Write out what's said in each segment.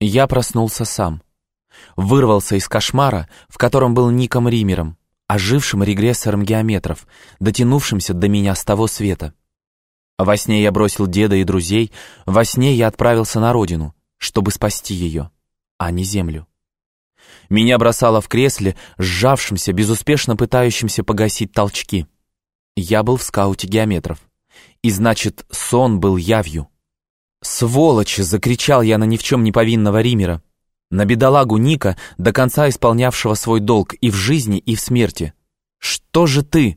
Я проснулся сам. Вырвался из кошмара, в котором был Ником Риммером, ожившим регрессором геометров, дотянувшимся до меня с того света. Во сне я бросил деда и друзей, во сне я отправился на родину, чтобы спасти ее, а не землю. Меня бросало в кресле, сжавшимся, безуспешно пытающимся погасить толчки. Я был в скауте геометров, и значит, сон был явью. «Сволочь!» — закричал я на ни в чем не повинного Риммера, на бедолагу Ника, до конца исполнявшего свой долг и в жизни, и в смерти. «Что же ты?»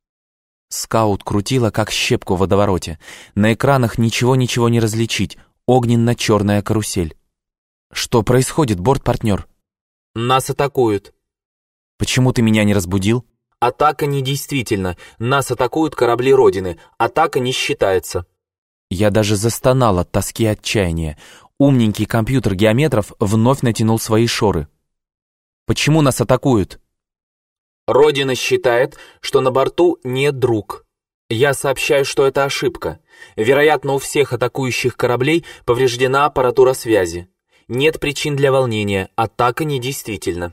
Скаут крутила, как щепку в водовороте. На экранах ничего не различить. Огненно-черная карусель. «Что происходит, бортпартнер?» «Нас атакуют». «Почему ты меня не разбудил?» «Атака недействительна. Нас атакуют корабли Родины. Атака не считается». Я даже застонал от тоски и отчаяния. Умненький компьютер геометров вновь натянул свои шоры. «Почему нас атакуют?» «Родина считает, что на борту нет друг. Я сообщаю, что это ошибка. Вероятно, у всех атакующих кораблей повреждена аппаратура связи. Нет причин для волнения. Атака недействительна».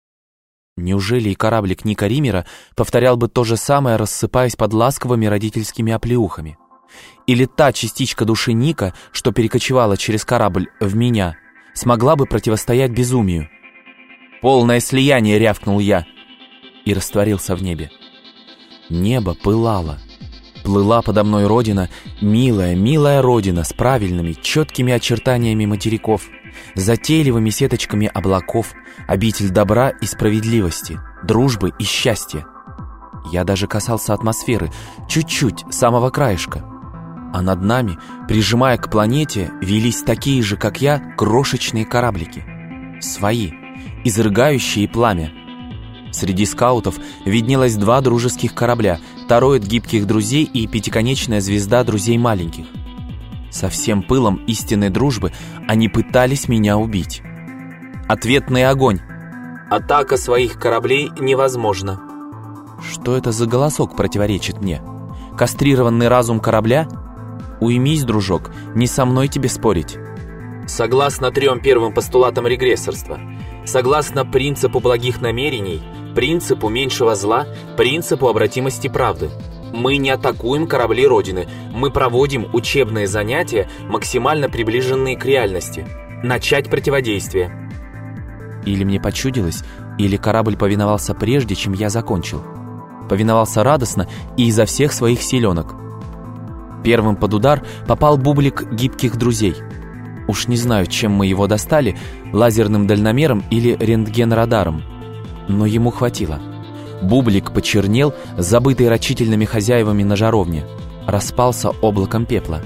Неужели и кораблик Ника Риммера повторял бы то же самое, рассыпаясь под ласковыми родительскими оплеухами? Или та частичка души Ника, что перекочевала через корабль в меня, смогла бы противостоять безумию? «Полное слияние!» — рявкнул я и растворился в небе. Небо пылало. Плыла подо мной родина, милая, милая родина, с правильными, четкими очертаниями материков, затейливыми сеточками облаков, обитель добра и справедливости, дружбы и счастья. Я даже касался атмосферы, чуть-чуть, самого краешка. А над нами, прижимая к планете, велись такие же, как я, крошечные кораблики. Свои, изрыгающие пламя. Среди скаутов виднелось 2 дружеских корабля, тароид гибких друзей и пятиконечная звезда друзей маленьких. Со всем пылом истинной дружбы они пытались меня убить. Ответный огонь. «Атака своих кораблей невозможна». Что это за голосок противоречит мне? Кастрированный разум корабля? Уймись, дружок, не со мной тебе спорить. Согласно 3 первым постулатам регрессорства, согласно принципу благих намерений, принципу меньшего зла, принципу обратимости правды, мы не атакуем корабли Родины, мы проводим учебные занятия, максимально приближенные к реальности. Начать противодействие. Или мне почудилось, или корабль повиновался прежде, чем я закончил. Повиновался радостно и изо всех своих силенок. Первым под удар попал бублик гибких друзей. Уж не знаю, чем мы его достали, лазерным дальномером или рентген-радаром. Но ему хватило. Бублик почернел, забытый рачительными хозяевами на жаровне. Распался облаком пепла.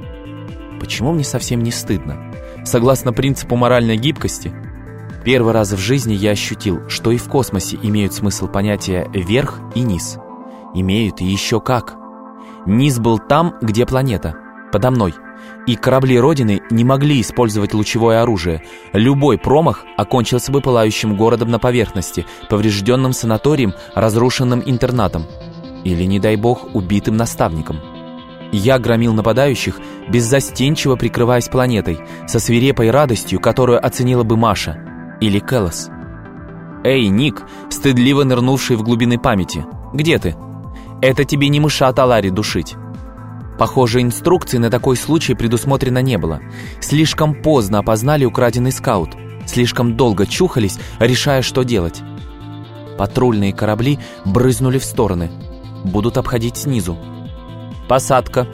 Почему мне совсем не стыдно? Согласно принципу моральной гибкости, первый раз в жизни я ощутил, что и в космосе имеют смысл понятия «верх» и «низ». Имеют и еще как. Низ был там, где планета, подо мной. И корабли Родины не могли использовать лучевое оружие. Любой промах окончился бы пылающим городом на поверхности, поврежденным санаторием, разрушенным интернатом. Или, не дай бог, убитым наставником. Я громил нападающих, беззастенчиво прикрываясь планетой, со свирепой радостью, которую оценила бы Маша или Келос. «Эй, Ник, стыдливо нырнувший в глубины памяти, где ты? Это тебе не мышат Алари душить». Похоже, инструкций на такой случай предусмотрено не было. Слишком поздно опознали украденный скаут. Слишком долго чухались, решая, что делать. Патрульные корабли брызнули в стороны. Будут обходить снизу. «Посадка».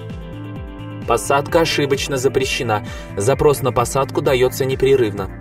«Посадка ошибочно запрещена. Запрос на посадку дается непрерывно».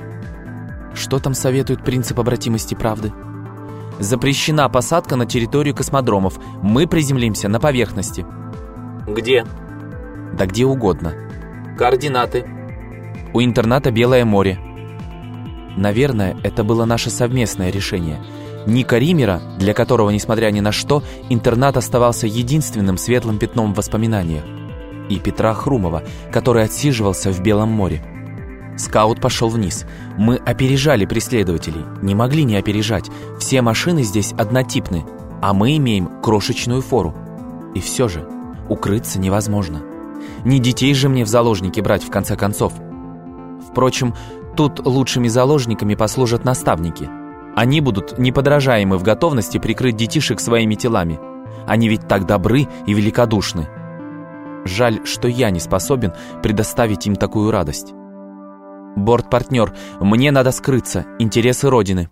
Что там советует принцип обратимости правды? «Запрещена посадка на территорию космодромов. Мы приземлимся на поверхности». «Где?» «Да где угодно». «Координаты?» «У интерната Белое море». Наверное, это было наше совместное решение. Ника Риммера, для которого, несмотря ни на что, интернат оставался единственным светлым пятном в воспоминаниях. И Петра Хрумова, который отсиживался в Белом море. Скаут пошел вниз. Мы опережали преследователей. Не могли не опережать. Все машины здесь однотипны, а мы имеем крошечную фору. И все же укрыться невозможно. Не детей же мне в заложники брать, в конце концов. Впрочем, Тут лучшими заложниками послужат наставники. Они будут неподражаемы в готовности прикрыть детишек своими телами. Они ведь так добры и великодушны. Жаль, что я не способен предоставить им такую радость. Борт-партнер, мне надо скрыться, интересы Родины.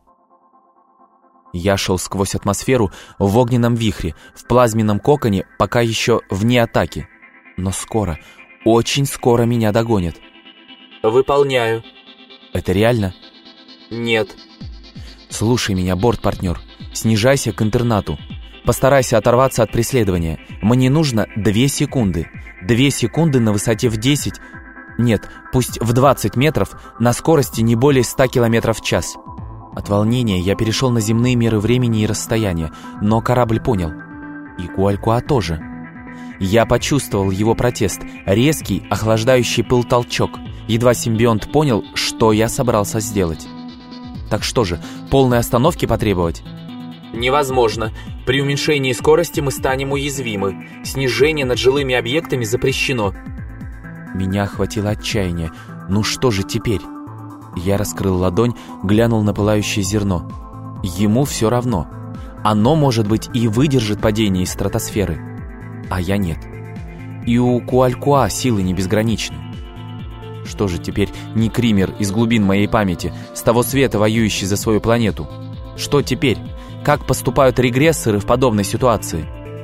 Я шел сквозь атмосферу в огненном вихре, в плазменном коконе, пока еще вне атаки. Но скоро, очень скоро меня догонят. Выполняю. Это реально? Нет. Слушай меня, борт-партнер, снижайся к интернату. Постарайся оторваться от преследования. Мне нужно 2 секунды. 2 секунды на высоте в 10... Нет, пусть в 20 метров, на скорости не более 100 км в час. От волнения я перешел на земные меры времени и расстояния, но корабль понял. И Куалькуа тоже. Я почувствовал его протест, резкий, охлаждающий пыл толчок. Едва симбионт понял, что я собрался сделать. Так что же, полной остановки потребовать? Невозможно. При уменьшении скорости мы станем уязвимы. Снижение над жилыми объектами запрещено. Меня охватило отчаяние. Ну что же теперь? Я раскрыл ладонь, глянул на пылающее зерно. Ему все равно. Оно, может быть, и выдержит падение из стратосферы. А я нет. И у Куалькуа силы не безграничны. Что же теперь Никример из глубин моей памяти, с того света, воюющий за свою планету? Что теперь? Как поступают регрессоры в подобной ситуации?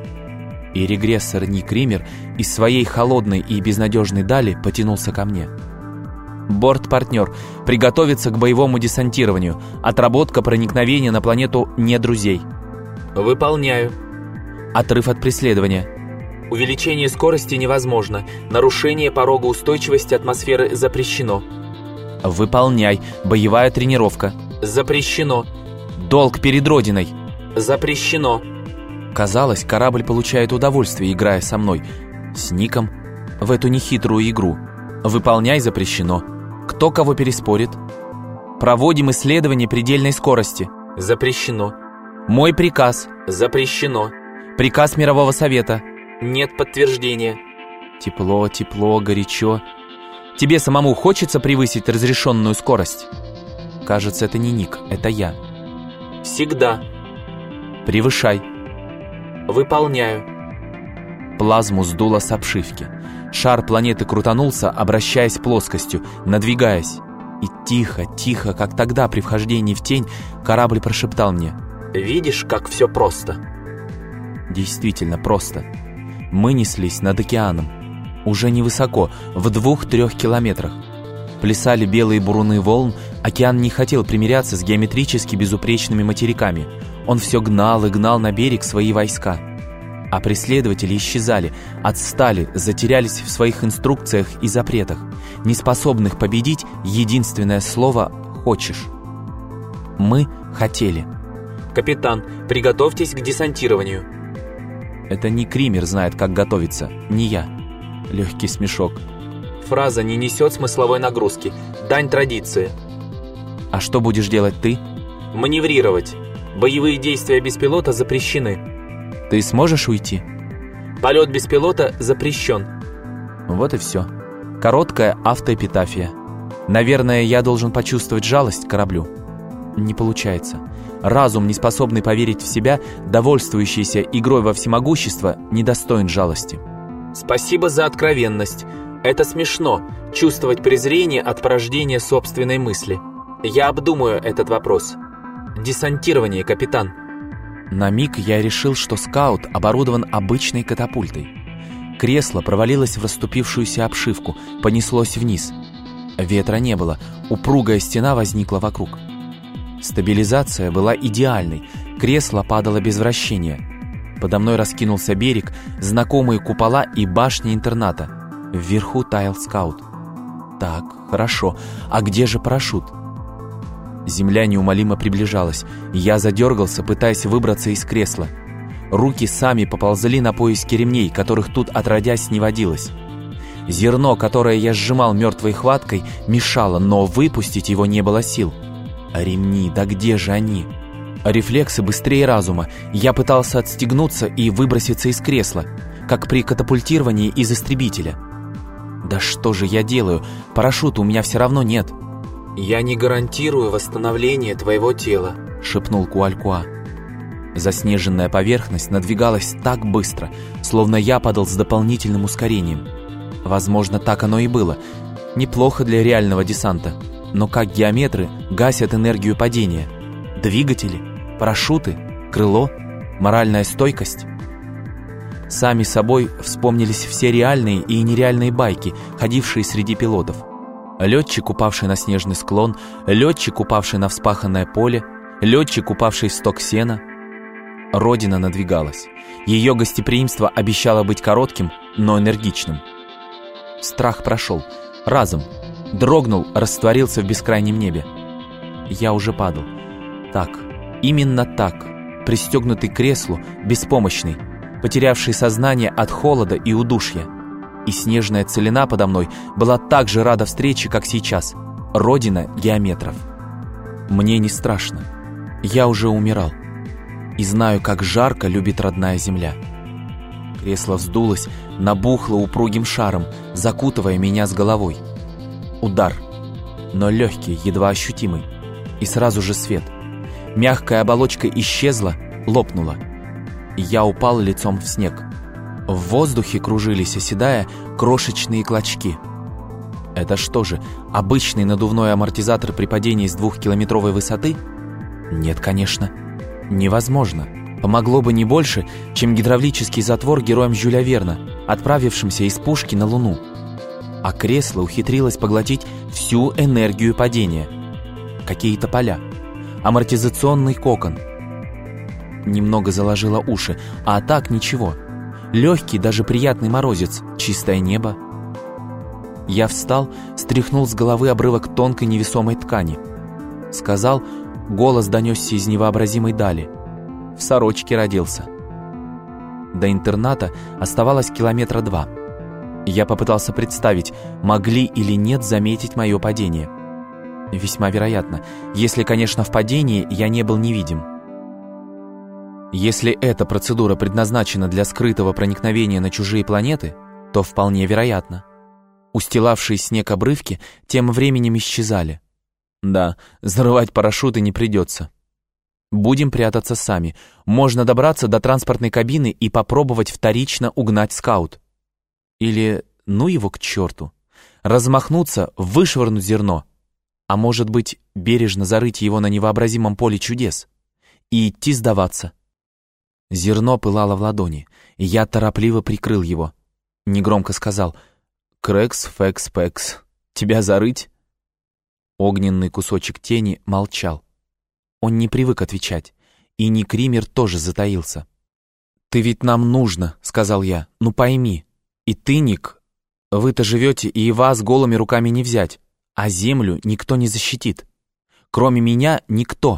И регрессор Никример из своей холодной и безнадежной дали потянулся ко мне. Борт-партнер, приготовиться к боевому десантированию. Отработка проникновения на планету не друзей. Выполняю. Отрыв от преследования. Увеличение скорости невозможно. Нарушение порога устойчивости атмосферы запрещено. Выполняй. Боевая тренировка. Запрещено. Долг перед Родиной. Запрещено. Казалось, корабль получает удовольствие, играя со мной, с Ником, в эту нехитрую игру. Выполняй запрещено. Кто кого переспорит? Проводим исследование предельной скорости. Запрещено. Мой приказ. Запрещено. Приказ Мирового Совета. Нет подтверждения. Тепло, тепло, горячо. Тебе самому хочется превысить разрешенную скорость? Кажется, это не Ник, это я. Всегда. Превышай. Выполняю. Плазму сдуло с обшивки. Шар планеты крутанулся, обращаясь плоскостью, надвигаясь. И тихо, тихо, как тогда при вхождении в тень, корабль прошептал мне: «Видишь, как все просто?» Действительно просто. Мы неслись над океаном. Уже невысоко, в 2-3 километрах. Плясали белые буруны волн, океан не хотел примиряться с геометрически безупречными материками. Он все гнал и гнал на берег свои войска. А преследователи исчезали, отстали, затерялись в своих инструкциях и запретах, неспособных победить единственное слово «хочешь». Мы хотели. «Капитан, приготовьтесь к десантированию». Это не Кример знает, как готовиться, не я. Легкий смешок. Фраза не несет смысловой нагрузки. Дань традиции. А что будешь делать ты? Маневрировать. Боевые действия без пилота запрещены. Ты сможешь уйти? Полет без пилота запрещен. Вот и все. Короткая автоэпитафия. Наверное, я должен почувствовать жалость к кораблю. Не получается. Разум, не способный поверить в себя, довольствующийся игрой во всемогущество, недостоин жалости. Спасибо за откровенность. Это смешно, чувствовать презрение от порождения собственной мысли. Я обдумаю этот вопрос. Десантирование, капитан. На миг я решил, что скаут оборудован обычной катапультой. Кресло провалилось в расступившуюся обшивку, понеслось вниз. Ветра не было, упругая стена возникла вокруг. Стабилизация была идеальной, кресло падало без вращения. Подо мной раскинулся берег, знакомые купола и башни интерната. Вверху таял скаут. Так, хорошо, а где же парашют? Земля неумолимо приближалась. Я задергался, пытаясь выбраться из кресла. Руки сами поползли на поиски ремней, которых тут отродясь не водилось. Зерно, которое я сжимал мертвой хваткой, мешало, но выпустить его не было сил. Ремни, да где же они? Рефлексы быстрее разума. Я пытался отстегнуться и выброситься из кресла, как при катапультировании из истребителя. Да что же я делаю? Парашюта у меня все равно нет. «Я не гарантирую восстановление твоего тела», — шепнул Куалькуа. Заснеженная поверхность надвигалась так быстро, словно я падал с дополнительным ускорением. Возможно, так оно и было. Неплохо для реального десанта. Но как геометры гасят энергию падения? Двигатели? Парашюты? Крыло? Моральная стойкость? Сами собой вспомнились все реальные и нереальные байки, ходившие среди пилотов. Летчик, упавший на снежный склон, летчик, упавший на вспаханное поле, летчик, упавший в сток сена. Родина надвигалась. Ее гостеприимство обещало быть коротким, но энергичным. Страх прошел. Разом. Дрогнул, растворился в бескрайнем небе. Я уже падал. Так, именно так, пристегнутый к креслу, беспомощный, потерявший сознание от холода и удушья. И снежная целина подо мной была так же рада встрече, как сейчас. Родина геометров. Мне не страшно. Я уже умирал. И знаю, как жарко любит родная земля. Кресло вздулось, набухло упругим шаром, закутывая меня с головой. Удар. Но легкий, едва ощутимый. И сразу же свет. Мягкая оболочка исчезла, лопнула. Я упал лицом в снег. В воздухе кружились, оседая, крошечные клочки. Это что же, обычный надувной амортизатор при падении с 2-километровой высоты? Нет, конечно. Невозможно. Помогло бы не больше, чем гидравлический затвор героям Жюля Верна, отправившимся из пушки на Луну. А кресло ухитрилось поглотить всю энергию падения. Какие-то поля. Амортизационный кокон. Немного заложило уши, а так ничего. Легкий, даже приятный морозец, чистое небо. Я встал, стряхнул с головы обрывок тонкой невесомой ткани. Сказал, голос донесся из невообразимой дали. В сорочке родился. До интерната оставалось 2 километра. Я попытался представить, могли или нет заметить мое падение. Весьма вероятно, если, конечно, в падении я не был невидим. Если эта процедура предназначена для скрытого проникновения на чужие планеты, то вполне вероятно. Устилавшие снег обрывки тем временем исчезали. Да, взрывать парашюты не придется. Будем прятаться сами. Можно добраться до транспортной кабины и попробовать вторично угнать скаут. Или, ну его к черту, размахнуться, вышвырнуть зерно. А может быть, бережно зарыть его на невообразимом поле чудес. И идти сдаваться. Зерно пылало в ладони, и я торопливо прикрыл его. Негромко сказал: «Крэкс, фэкс, пэкс. Тебя зарыть?» Огненный кусочек тени молчал. Он не привык отвечать, и Ник Риммер тоже затаился. «Ты ведь нам нужно», — сказал я, — «ну пойми. И ты, Ник, вы-то живете, и вас голыми руками не взять, а землю никто не защитит. Кроме меня никто».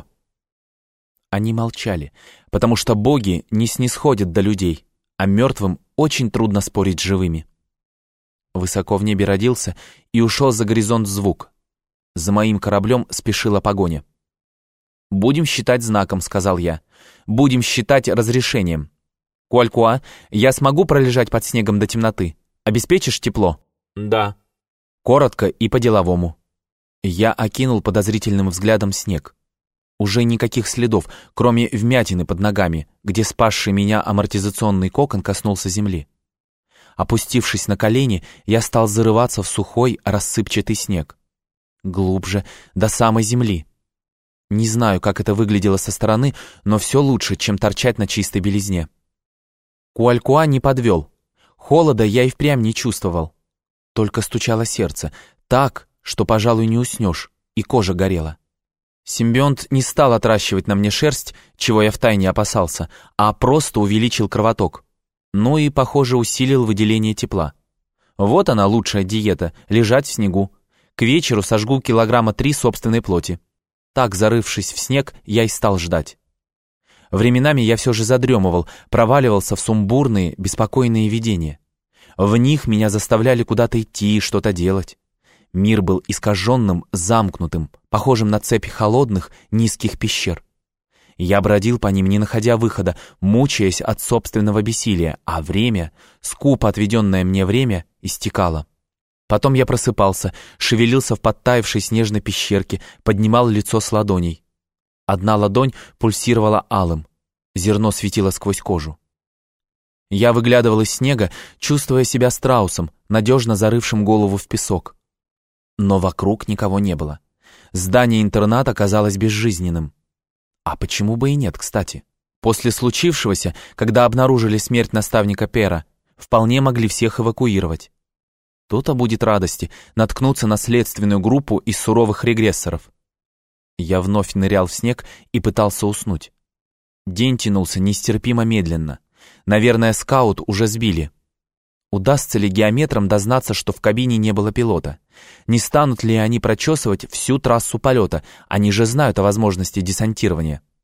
Они молчали, потому что боги не снисходят до людей, а мертвым очень трудно спорить с живыми. Высоко в небе родился и ушел за горизонт звук. За моим кораблем спешила погоня. «Будем считать знаком», — сказал я. «Будем считать разрешением. Куалькуа, я смогу пролежать под снегом до темноты? Обеспечишь тепло?» «Да». Коротко и по-деловому. Я окинул подозрительным взглядом снег. Уже никаких следов, кроме вмятины под ногами, где спасший меня амортизационный кокон коснулся земли. Опустившись на колени, я стал зарываться в сухой, рассыпчатый снег. Глубже, до самой земли. Не знаю, как это выглядело со стороны, но все лучше, чем торчать на чистой белизне. Куалькуа не подвел. Холода я и впрямь не чувствовал. Только стучало сердце, так, что, пожалуй, не уснешь, и кожа горела. Симбионт не стал отращивать на мне шерсть, чего я втайне опасался, а просто увеличил кровоток. Ну и, похоже, усилил выделение тепла. Вот она, лучшая диета — лежать в снегу. К вечеру сожгу 3 килограмма собственной плоти. Так, зарывшись в снег, я и стал ждать. Временами я все же задремывал, проваливался в сумбурные, беспокойные видения. В них меня заставляли куда-то идти и что-то делать. Мир был искаженным, замкнутым, похожим на цепь холодных, низких пещер. Я бродил по ним, не находя выхода, мучаясь от собственного бессилия, а время, скупо отведенное мне время, истекало. Потом я просыпался, шевелился в подтаявшей снежной пещерке, поднимал лицо с ладоней. Одна ладонь пульсировала алым, зерно светило сквозь кожу. Я выглядывал из снега, чувствуя себя страусом, надежно зарывшим голову в песок. Но вокруг никого не было. Здание интерната казалось безжизненным. А почему бы и нет, кстати? После случившегося, когда обнаружили смерть наставника Пера, вполне могли всех эвакуировать. То-то будет радости наткнуться на следственную группу из суровых регрессоров. Я вновь нырял в снег и пытался уснуть. День тянулся нестерпимо медленно. Наверное, скаут уже сбили. Удастся ли геометрам дознаться, что в кабине не было пилота? Не станут ли они прочесывать всю трассу полета? Они же знают о возможности десантирования.